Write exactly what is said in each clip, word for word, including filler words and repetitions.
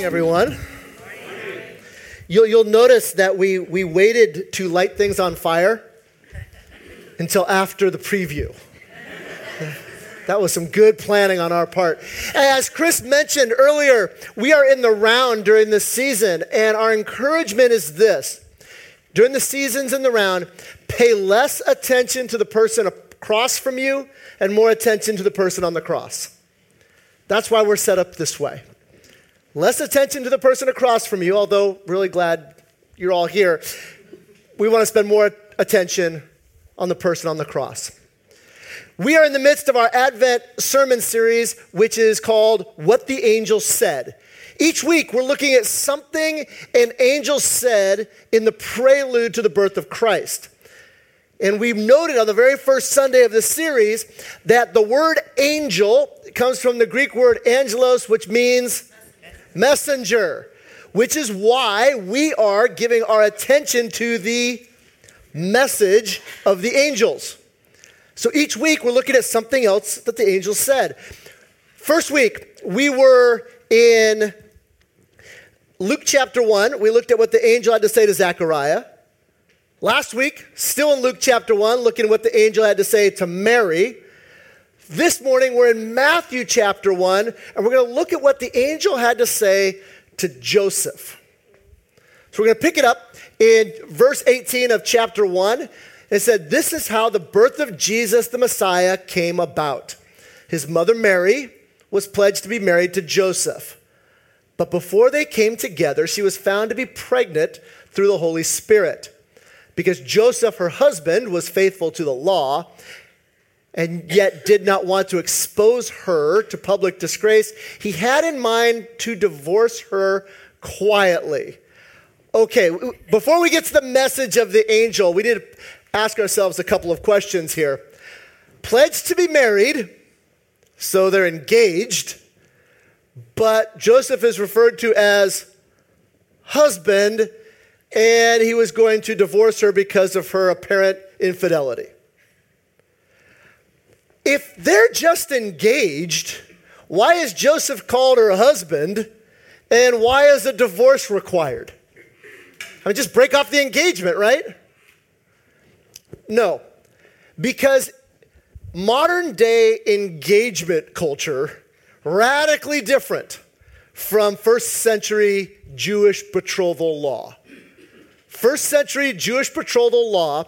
morning, everyone. You'll, you'll notice that we, we waited to light things on fire until after the preview. That was some good planning on our part. As Chris mentioned earlier, we are in the round during this season, and our encouragement is this. During the seasons in the round, pay less attention to the person across from you and more attention to the person on the cross. That's why we're set up this way. Less attention to the person across from you, although really glad you're all here. We want to spend more attention on the person on the cross. We are in the midst of our Advent sermon series, which is called What the Angel Said. Each week, we're looking at something an angel said in the prelude to the birth of Christ. And we've noted on the very first Sunday of this series that the word angel comes from the Greek word angelos, which means messenger, which is why we are giving our attention to the message of the angels. So each week we're looking at something else that the angels said. First week we were in Luke chapter one. We looked at what the angel had to say to Zechariah. Last week, still in Luke chapter one, looking at what the angel had to say to Mary. This morning, we're in Matthew chapter one, and we're going to look at what the angel had to say to Joseph. So we're going to pick it up in verse eighteen of chapter one. It said, "This is how the birth of Jesus the Messiah came about. His mother Mary was pledged to be married to Joseph. But before they came together, she was found to be pregnant through the Holy Spirit. Because Joseph, her husband, was faithful to the law, and yet did not want to expose her to public disgrace, he had in mind to divorce her quietly." Okay, before we get to the message of the angel, we need to ask ourselves a couple of questions here. Pledged to be married, so they're engaged, but Joseph is referred to as husband, and he was going to divorce her because of her apparent infidelity. If they're just engaged, why is Joseph called her husband, and why is a divorce required? I mean, just break off the engagement, right? No, because modern day engagement culture, radically different from first century Jewish betrothal law. First century Jewish betrothal law,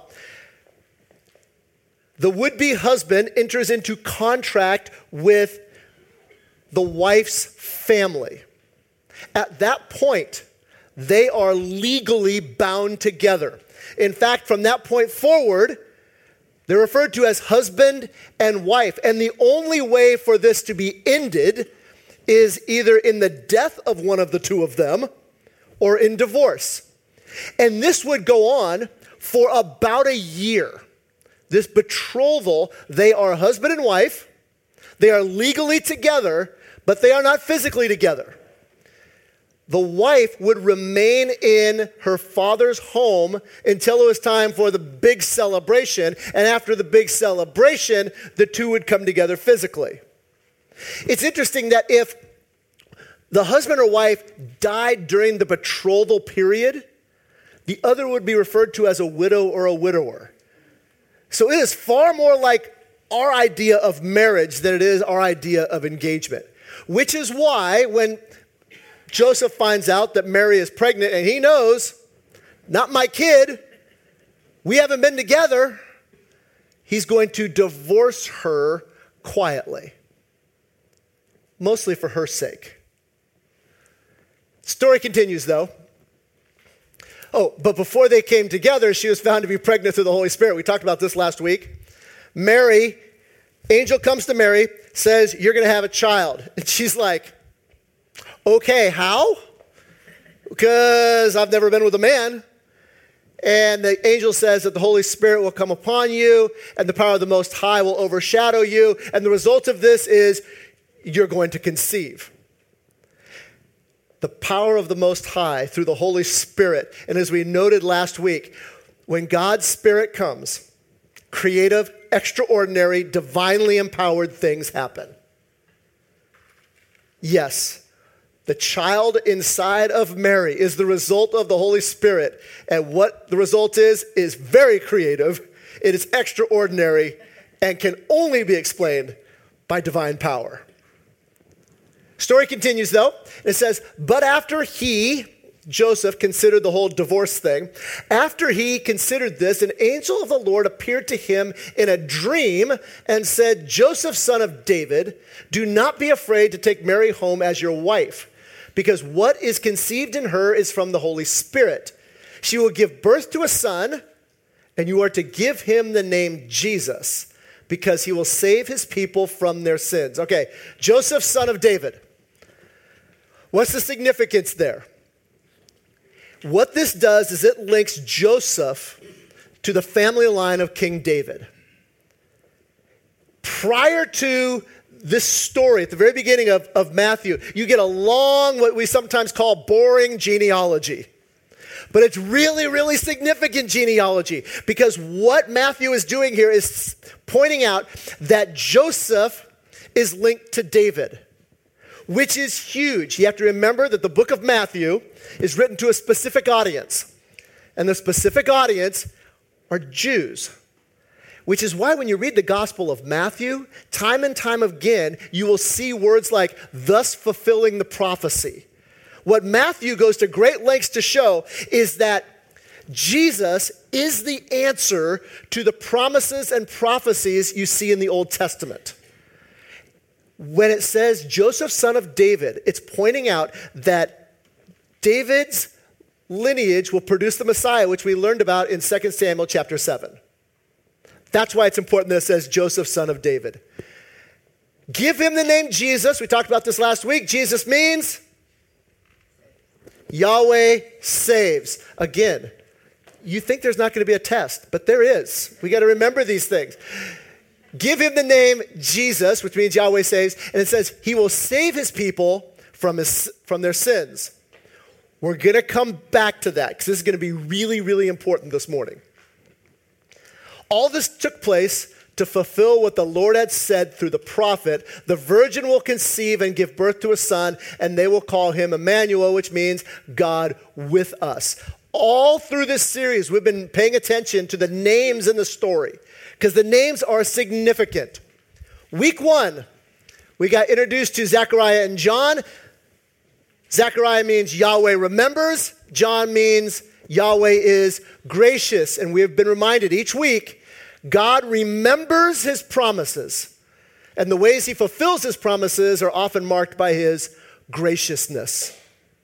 the would-be husband enters into contract with the wife's family. At that point, they are legally bound together. In fact, from that point forward, they're referred to as husband and wife. And the only way for this to be ended is either in the death of one of the two of them or in divorce. And this would go on for about a year. This betrothal, they are husband and wife. They are legally together, but they are not physically together. The wife would remain in her father's home until it was time for the big celebration. And after the big celebration, the two would come together physically. It's interesting that if the husband or wife died during the betrothal period, the other would be referred to as a widow or a widower. So it is far more like our idea of marriage than it is our idea of engagement. Which is why when Joseph finds out that Mary is pregnant and he knows, not my kid, we haven't been together, he's going to divorce her quietly. Mostly for her sake. Story continues though. Oh, but before they came together, she was found to be pregnant through the Holy Spirit. We talked about this last week. Mary, angel comes to Mary, says, "You're going to have a child." And she's like, "Okay, how?" Because I've never been with a man. And the angel says that the Holy Spirit will come upon you, and the power of the Most High will overshadow you. And the result of this is you're going to conceive. The power of the Most High through the Holy Spirit. And as we noted last week, when God's Spirit comes, creative, extraordinary, divinely empowered things happen. Yes, The child inside of Mary is the result of the Holy Spirit. And what the result is, is very creative. It is extraordinary and can only be explained by divine power. Story continues though. It says, but after he, Joseph, considered the whole divorce thing, after he considered this, an angel of the Lord appeared to him in a dream and said, Joseph, son of David, do not be afraid to take Mary home as your wife, because what is conceived in her is from the Holy Spirit. She will give birth to a son, and you are to give him the name Jesus, because he will save his people from their sins. Okay, Joseph, son of David. What's the significance there? What this does is it links Joseph to the family line of King David. Prior to this story, at the very beginning of, of Matthew, you get a long, what we sometimes call boring genealogy. But it's really, really significant genealogy, because what Matthew is doing here is pointing out that Joseph is linked to David, which is huge. You have to remember that the book of Matthew is written to a specific audience, and the specific audience are Jews, which is why when you read the Gospel of Matthew, time and time again, you will see words like, thus fulfilling the prophecy. What Matthew goes to great lengths to show is that Jesus is the answer to the promises and prophecies you see in the Old Testament. When it says Joseph, son of David, it's pointing out that David's lineage will produce the Messiah, which we learned about in Second Samuel chapter seven. That's why it's important that it says Joseph, son of David. Give him the name Jesus. We talked about this last week. Jesus means Yahweh saves. Again, you think there's not going to be a test, but there is. We got to remember these things. Give him the name Jesus, which means Yahweh saves, and it says he will save his people from, his, from their sins. We're going to come back to that because this is going to be really, really important this morning. All this took place to fulfill what the Lord had said through the prophet. The virgin will conceive and give birth to a son, and they will call him Emmanuel, which means God with us. All through this series, we've been paying attention to the names in the story because the names are significant. Week one, we got introduced to Zechariah and John. Zechariah means Yahweh remembers. John means Yahweh is gracious. And we have been reminded each week, God remembers his promises. And the ways he fulfills his promises are often marked by his graciousness.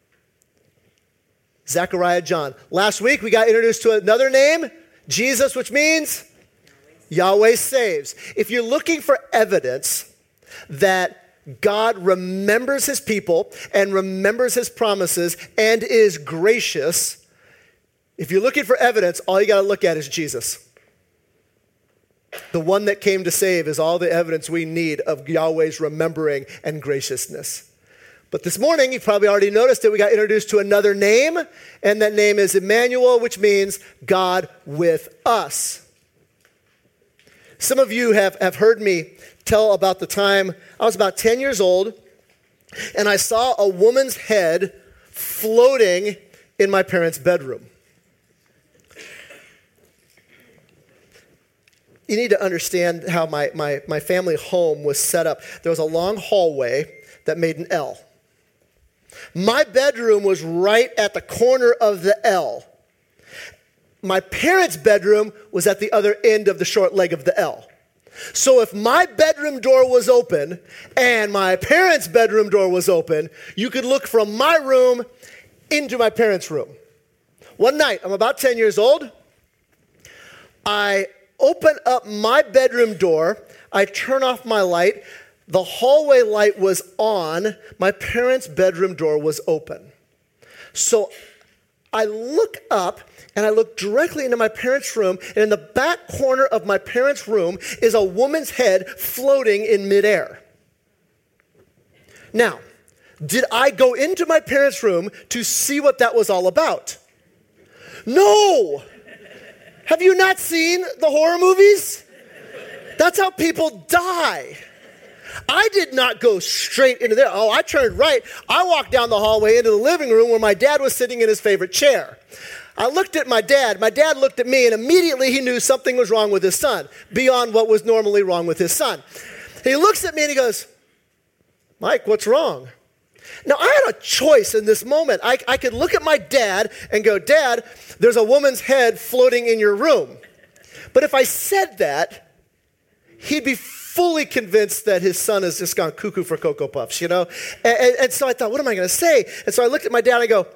Zechariah, John. Last week, we got introduced to another name, Jesus, which means Yahweh saves. If you're looking for evidence that God remembers his people and remembers his promises and is gracious, if you're looking for evidence, all you got to look at is Jesus. The one that came to save is all the evidence we need of Yahweh's remembering and graciousness. But this morning, you probably already noticed that we got introduced to another name, and that name is Emmanuel, which means God with us. Some of you have, have heard me tell about the time I was about ten years old, and I saw a woman's head floating in my parents' bedroom. You need to understand how my, my, my family home was set up. There was a long hallway that made an L. My bedroom was right at the corner of the L. My parents' bedroom was at the other end of the short leg of the L. So if my bedroom door was open and my parents' bedroom door was open, you could look from my room into my parents' room. One night, I'm about ten years old. I open up my bedroom door. I turn off my light. The hallway light was on. My parents' bedroom door was open. So I look up and I look directly into my parents' room, and in the back corner of my parents' room is a woman's head floating in midair. Now, did I go into my parents' room to see what that was all about? No! Have you not seen the horror movies? That's how people die. I did not go straight into there. Oh, I turned right. I walked down the hallway into the living room where my dad was sitting in his favorite chair. I looked at my dad. My dad looked at me, and immediately he knew something was wrong with his son, beyond what was normally wrong with his son. He looks at me and he goes, Mike, what's wrong? Now, I had a choice in this moment. I, I could look at my dad and go, Dad, there's a woman's head floating in your room. But if I said that, he'd be fully convinced that his son has just gone cuckoo for Cocoa Puffs, you know? And, and, and so I thought, what am I going to say? And so I looked at my dad and I go,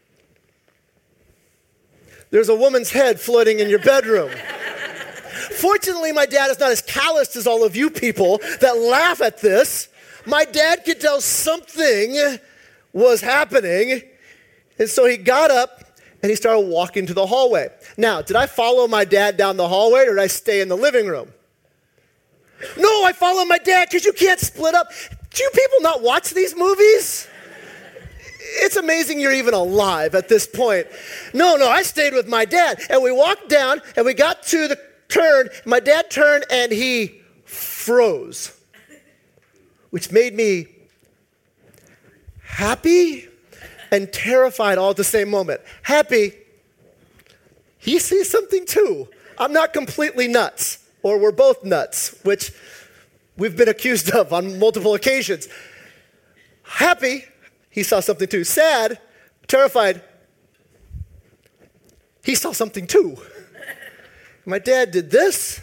there's a woman's head floating in your bedroom. Fortunately, my dad is not as calloused as all of you people that laugh at this. My dad could tell something was happening. And so he got up and he started walking to the hallway. Now, did I follow my dad down the hallway or did I stay in the living room? No, I followed my dad because you can't split up. Do you people not watch these movies? It's amazing you're even alive at this point. No, no, I stayed with my dad. And we walked down and we got to the turn. My dad turned and he froze, which made me happy and terrified all at the same moment. Happy, he sees something too. I'm not completely nuts, or we're both nuts, which we've been accused of on multiple occasions. Happy, he saw something too. Sad, terrified, he saw something too. My dad did this.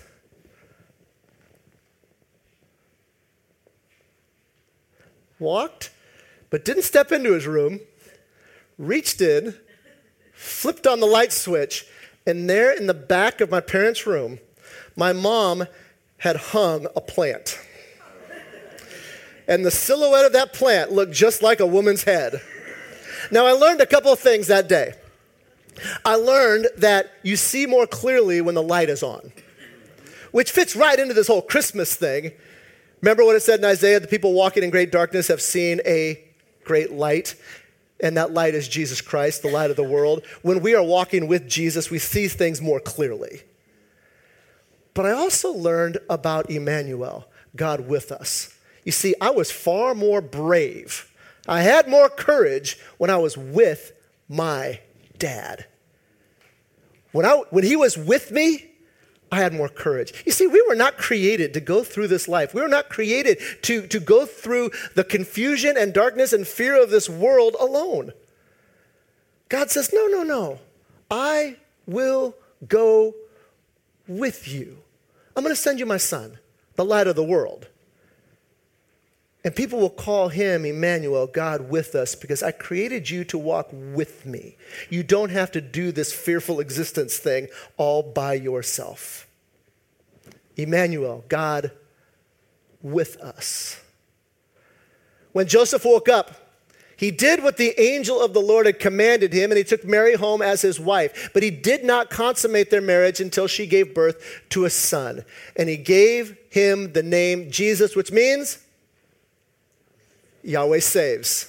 Walked, but didn't step into his room, reached in, flipped on the light switch, and there in the back of my parents' room, my mom had hung a plant. And the silhouette of that plant looked just like a woman's head. Now, I learned a couple of things that day. I learned that you see more clearly when the light is on, which fits right into this whole Christmas thing. Remember what it said in Isaiah, the people walking in great darkness have seen a great light, and that light is Jesus Christ, the light of the world. When we are walking with Jesus, we see things more clearly. But I also learned about Emmanuel, God with us. You see, I was far more brave. I had more courage when I was with my dad. When, I, when he was with me, I had more courage. You see, we were not created to go through this life. We were not created to, to go through the confusion and darkness and fear of this world alone. God says, no, no, no. I will go with you. I'm going to send you my son, the light of the world. And people will call him Emmanuel, God with us, because I created you to walk with me. You don't have to do this fearful existence thing all by yourself. Emmanuel, God with us. When Joseph woke up, he did what the angel of the Lord had commanded him, and he took Mary home as his wife. But he did not consummate their marriage until she gave birth to a son. And he gave him the name Jesus, which means Yahweh saves.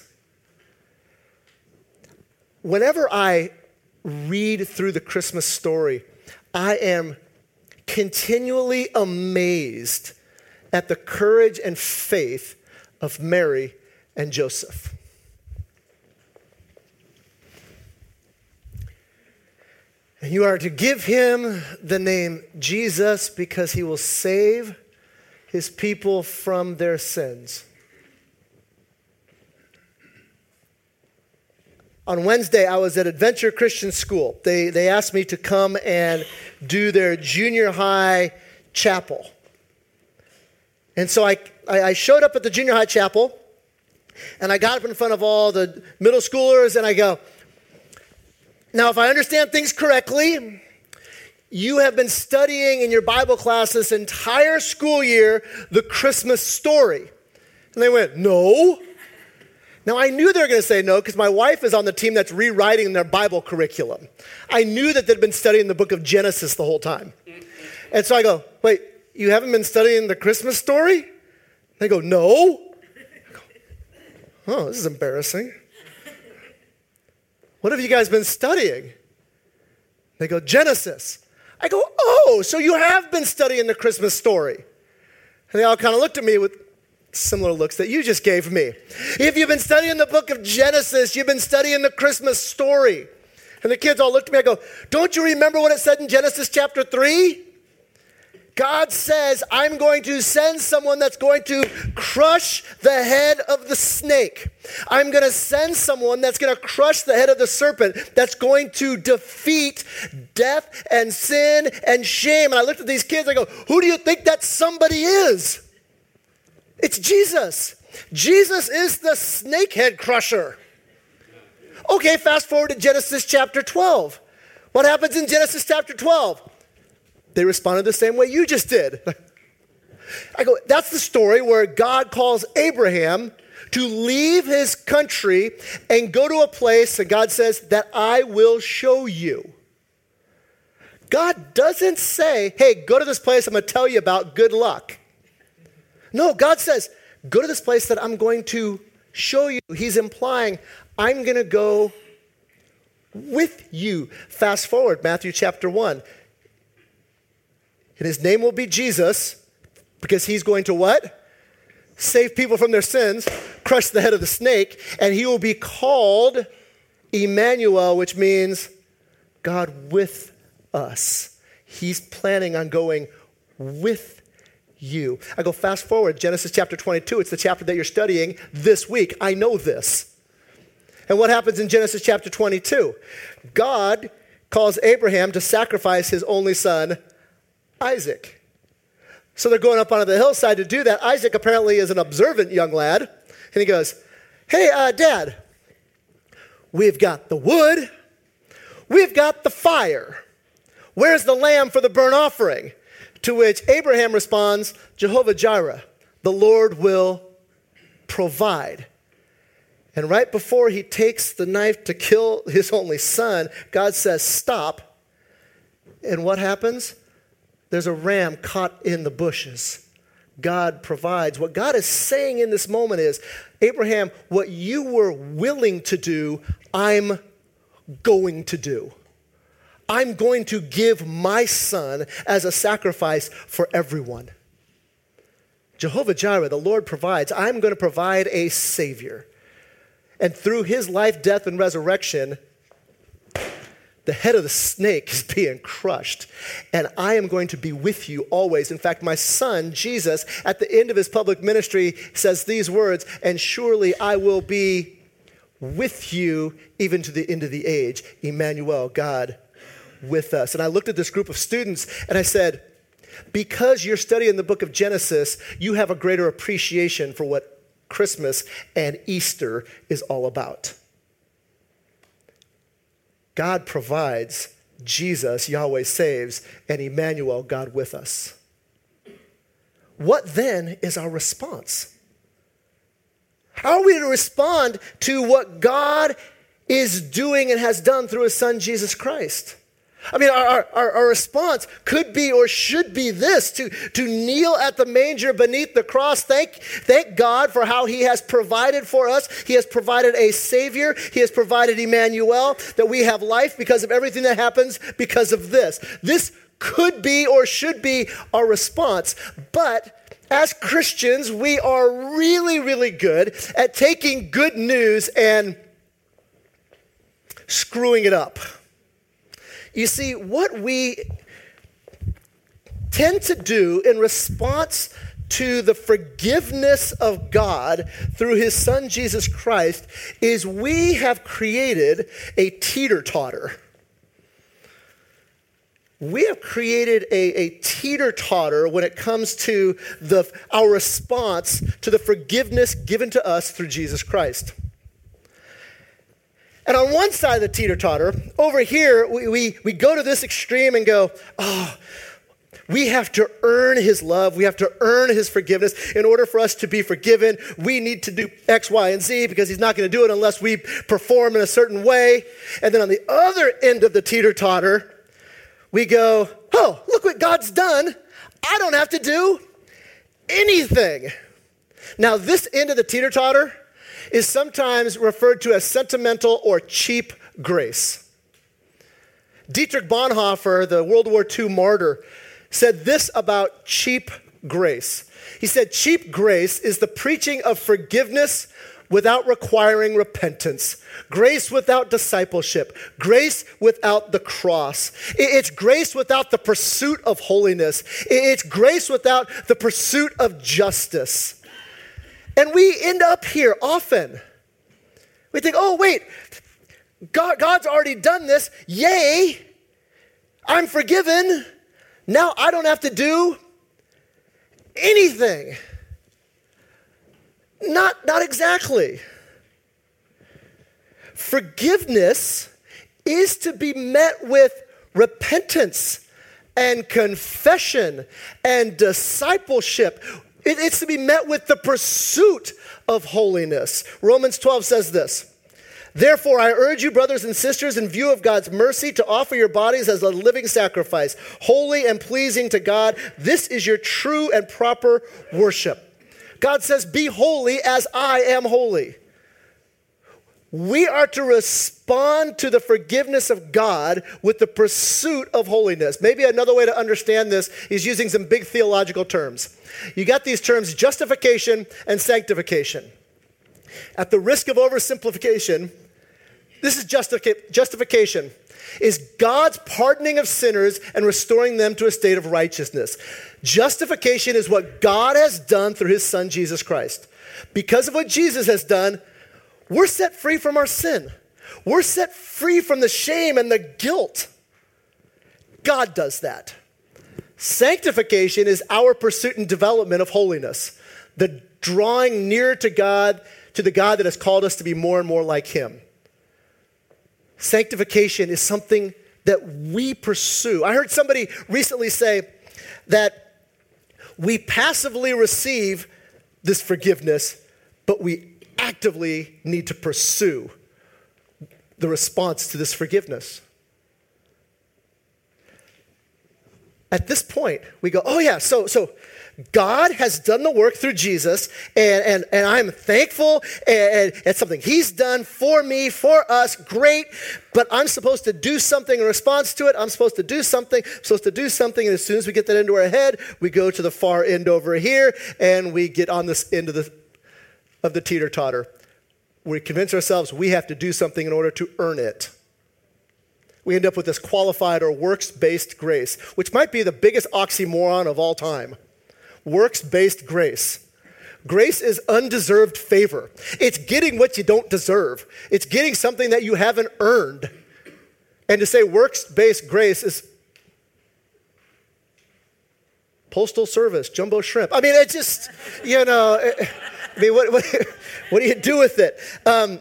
Whenever I read through the Christmas story, I am continually amazed at the courage and faith of Mary and Joseph. And you are to give him the name Jesus because he will save his people from their sins. On Wednesday, I was at Adventure Christian School. They, they asked me to come and do their junior high chapel. And so I, I, I showed up at the junior high chapel, and I got up in front of all the middle schoolers, and I go, now, if I understand things correctly, you have been studying in your Bible class this entire school year the Christmas story. And they went, no. Now, I knew they were going to say no because my wife is on the team that's rewriting their Bible curriculum. I knew that they'd been studying the book of Genesis the whole time. And so I go, wait, you haven't been studying the Christmas story? They go, no. I go, oh, this is embarrassing. What have you guys been studying? They go, Genesis. I go, oh, so you have been studying the Christmas story. And they all kind of looked at me with similar looks that you just gave me. If you've been studying the book of Genesis, you've been studying the Christmas story. And the kids all looked at me, I go, don't you remember what it said in Genesis chapter three? God says, I'm going to send someone that's going to crush the head of the snake. I'm going to send someone that's going to crush the head of the serpent, that's going to defeat death and sin and shame. And I looked at these kids, I go, who do you think that somebody is? It's Jesus. Jesus is the snakehead crusher. Okay, fast forward to Genesis chapter twelve. What happens in Genesis chapter twelve? They responded the same way you just did. I go, that's the story where God calls Abraham to leave his country and go to a place, and God says, that I will show you. God doesn't say, hey, go to this place I'm going to tell you about, good luck. No, God says, go to this place that I'm going to show you. He's implying, I'm going to go with you. Fast forward, Matthew chapter one. And his name will be Jesus, because he's going to what? Save people from their sins, crush the head of the snake, and he will be called Emmanuel, which means God with us. He's planning on going with you. I go fast forward, Genesis chapter twenty-two. It's the chapter that you're studying this week. I know this. And what happens in Genesis chapter twenty-two? God calls Abraham to sacrifice his only son, Isaac. So they're going up onto the hillside to do that. Isaac apparently is an observant young lad. And he goes, hey, uh, Dad, we've got the wood. We've got the fire. Where's the lamb for the burnt offering? To which Abraham responds, Jehovah Jireh, the Lord will provide. And right before he takes the knife to kill his only son, God says, stop. And what happens? There's a ram caught in the bushes. God provides. What God is saying in this moment is, Abraham, what you were willing to do, I'm going to do. I'm going to give my son as a sacrifice for everyone. Jehovah Jireh, the Lord provides. I'm going to provide a Savior. And through his life, death, and resurrection, the head of the snake is being crushed. And I am going to be with you always. In fact, my son, Jesus, at the end of his public ministry, says these words, and surely I will be with you even to the end of the age. Emmanuel, God with us. And I looked at this group of students and I said, because you're studying the book of Genesis, you have a greater appreciation for what Christmas and Easter is all about. God provides, Jesus, Yahweh saves, and Emmanuel, God with us. What then is our response? How are we to respond to what God is doing and has done through his son, Jesus Christ? I mean, our, our, our response could be or should be this, to, to kneel at the manger beneath the cross. Thank, thank God for how he has provided for us. He has provided a Savior. He has provided Emmanuel, that we have life because of everything that happens because of this. This could be or should be our response. But as Christians, we are really, really good at taking good news and screwing it up. You see, what we tend to do in response to the forgiveness of God through his son, Jesus Christ, is we have created a teeter-totter. We have created a, a teeter-totter when it comes to the, our response to the forgiveness given to us through Jesus Christ. And on one side of the teeter-totter, over here, we, we, we go to this extreme and go, oh, we have to earn his love. We have to earn his forgiveness. In order for us to be forgiven, we need to do X, Y, and Z, because he's not going to do it unless we perform in a certain way. And then on the other end of the teeter-totter, we go, oh, look what God's done. I don't have to do anything. Now, this end of the teeter-totter is sometimes referred to as sentimental or cheap grace. Dietrich Bonhoeffer, the World War Two martyr, said this about cheap grace. He said, cheap grace is the preaching of forgiveness without requiring repentance, grace without discipleship, grace without the cross. It's grace without the pursuit of holiness. It's grace without the pursuit of justice. And we end up here often. We think, oh, wait, God, God's already done this. Yay, I'm forgiven. Now I don't have to do anything. Not, not exactly. Forgiveness is to be met with repentance and confession and discipleship. It, it's to be met with the pursuit of holiness. Romans twelve says this, therefore, I urge you, brothers and sisters, in view of God's mercy, to offer your bodies as a living sacrifice, holy and pleasing to God. This is your true and proper worship. God says, be holy as I am holy. We are to respond to the forgiveness of God with the pursuit of holiness. Maybe another way to understand this is using some big theological terms. You got these terms, justification and sanctification. At the risk of oversimplification, this is justific- justification, is God's pardoning of sinners and restoring them to a state of righteousness. Justification is what God has done through his son, Jesus Christ. Because of what Jesus has done, we're set free from our sin. We're set free from the shame and the guilt. God does that. Sanctification is our pursuit and development of holiness, the drawing nearer to God, to the God that has called us to be more and more like him. Sanctification is something that we pursue. I heard somebody recently say that we passively receive this forgiveness, but we actively need to pursue the response to this forgiveness. At this point, we go, oh yeah, so so God has done the work through Jesus, and, and, and I'm thankful, and, and it's something he's done for me, for us, great, but I'm supposed to do something in response to it. I'm supposed to do something, I'm supposed to do something, and as soon as we get that into our head, we go to the far end over here, and we get on this end of the, of the teeter-totter. We convince ourselves we have to do something in order to earn it. We end up with this qualified or works-based grace, which might be the biggest oxymoron of all time. Works-based grace. Grace is undeserved favor. It's getting what you don't deserve. It's getting something that you haven't earned. And to say works-based grace is postal service, jumbo shrimp. I mean, it's just, you know, I mean, what, what, what do you do with it? Um,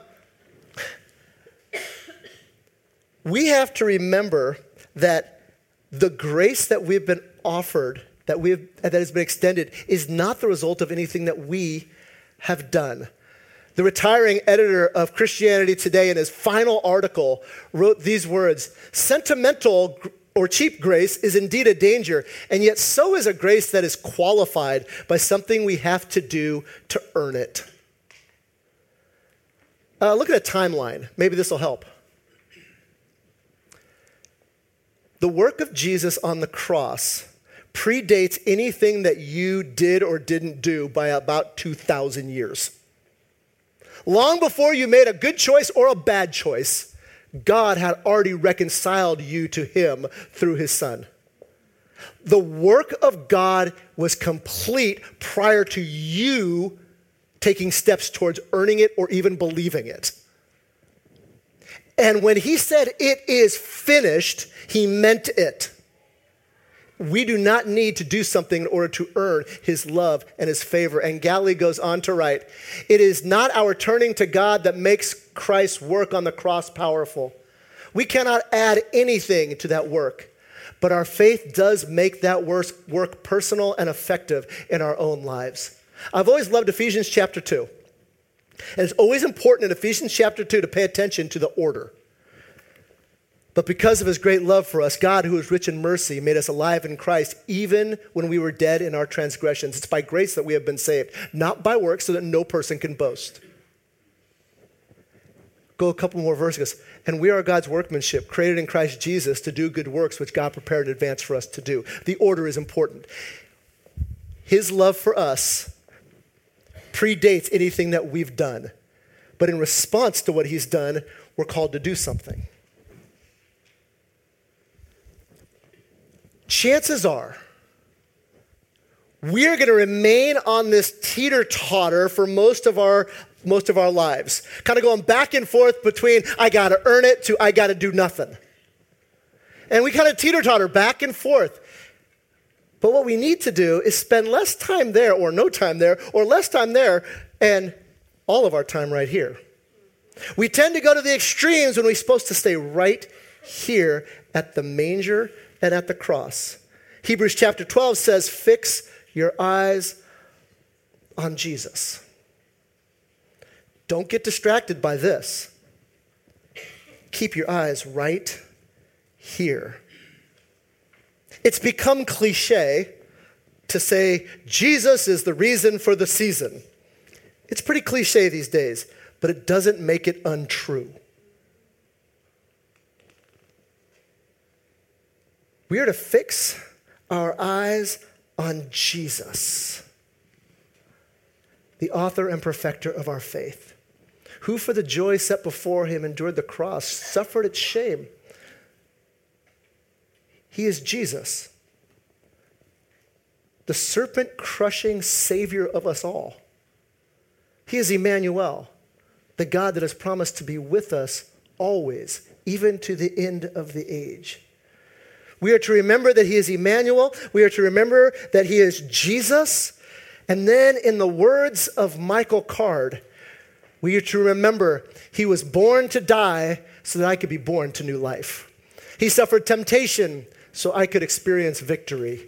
we have to remember that the grace that we've been offered, that we have, that has been extended, is not the result of anything that we have done. The retiring editor of Christianity Today, in his final article, wrote these words: sentimental or cheap grace is indeed a danger, and yet so is a grace that is qualified by something we have to do to earn it. Uh, look at a timeline. Maybe this will help. The work of Jesus on the cross predates anything that you did or didn't do by about two thousand years. Long before you made a good choice or a bad choice, God had already reconciled you to him through his son. The work of God was complete prior to you taking steps towards earning it or even believing it. And when he said it is finished, he meant it. We do not need to do something in order to earn his love and his favor. And Galilee goes on to write, it is not our turning to God that makes Christ's work on the cross powerful. We cannot add anything to that work, but our faith does make that work personal and effective in our own lives. I've always loved Ephesians chapter two. And it's always important in Ephesians chapter two to pay attention to the order. But because of his great love for us, God, who is rich in mercy, made us alive in Christ, even when we were dead in our transgressions. It's by grace that we have been saved, not by works, so that no person can boast. Go a couple more verses. And we are God's workmanship, created in Christ Jesus to do good works, which God prepared in advance for us to do. The order is important. his love for us predates anything that we've done. But in response to what he's done, we're called to do something. Chances are, we're going to remain on this teeter-totter for most of our most of our lives. Kind of going back and forth between I got to earn it to I got to do nothing. And we kind of teeter-totter back and forth. But what we need to do is spend less time there or no time there or less time there and all of our time right here. We tend to go to the extremes when we're supposed to stay right here at the manger and at the cross. Hebrews chapter twelve says, fix your eyes on Jesus. Don't get distracted by this. Keep your eyes right here. It's become cliche to say Jesus is the reason for the season. It's pretty cliche these days, but it doesn't make it untrue. We are to fix our eyes on Jesus, the author and perfecter of our faith, who for the joy set before him endured the cross, suffered its shame. He is Jesus, the serpent-crushing Savior of us all. He is Emmanuel, the God that has promised to be with us always, even to the end of the age. We are to remember that he is Emmanuel. We are to remember that he is Jesus. And then in the words of Michael Card, we are to remember he was born to die so that I could be born to new life. He suffered temptation so I could experience victory.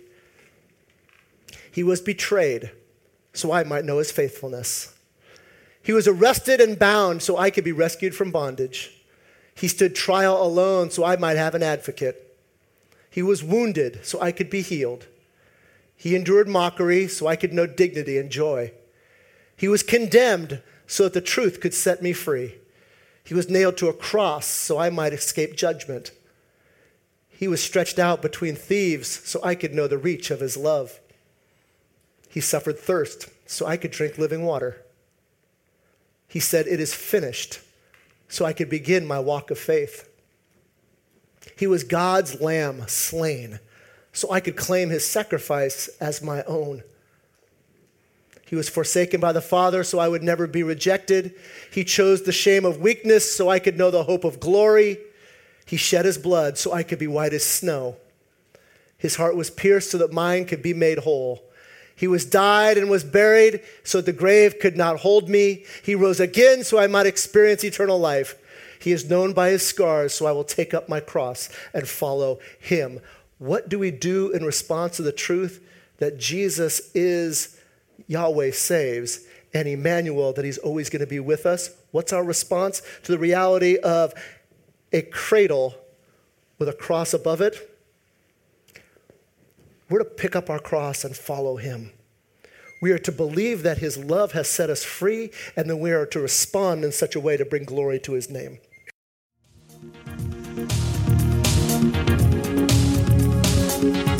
He was betrayed so I might know his faithfulness. He was arrested and bound so I could be rescued from bondage. He stood trial alone so I might have an advocate. He was wounded so I could be healed. He endured mockery so I could know dignity and joy. He was condemned so that the truth could set me free. He was nailed to a cross so I might escape judgment. He was stretched out between thieves so I could know the reach of his love. He suffered thirst so I could drink living water. He said, "It is finished," so I could begin my walk of faith. He was God's lamb slain so I could claim his sacrifice as my own. He was forsaken by the Father so I would never be rejected. He chose the shame of weakness so I could know the hope of glory. He shed his blood so I could be white as snow. His heart was pierced so that mine could be made whole. He was died and was buried so that the grave could not hold me. He rose again so I might experience eternal life. He is known by his scars, so I will take up my cross and follow him. What do we do in response to the truth that Jesus is Yahweh saves and Emmanuel, that he's always going to be with us? What's our response to the reality of a cradle with a cross above it? We're to pick up our cross and follow him. We are to believe that his love has set us free, and then we are to respond in such a way to bring glory to his name. Thank you.